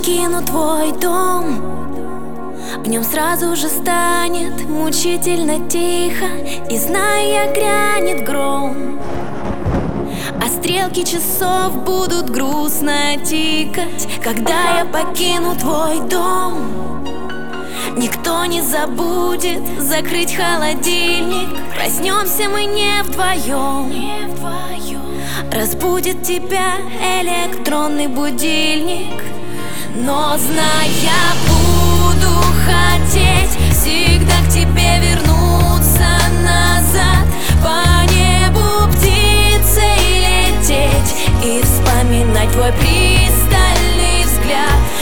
покину твой дом, в нем сразу же станет мучительно тихо, и зная, грянет гром, а стрелки часов будут грустно тикать. Когда я покину твой дом, никто не забудет закрыть холодильник. Проснемся мы не вдвоем, разбудит тебя электронный будильник. Но знай, я буду хотеть всегда к тебе вернуться назад, по небу птицей лететь и вспоминать твой пристальный взгляд.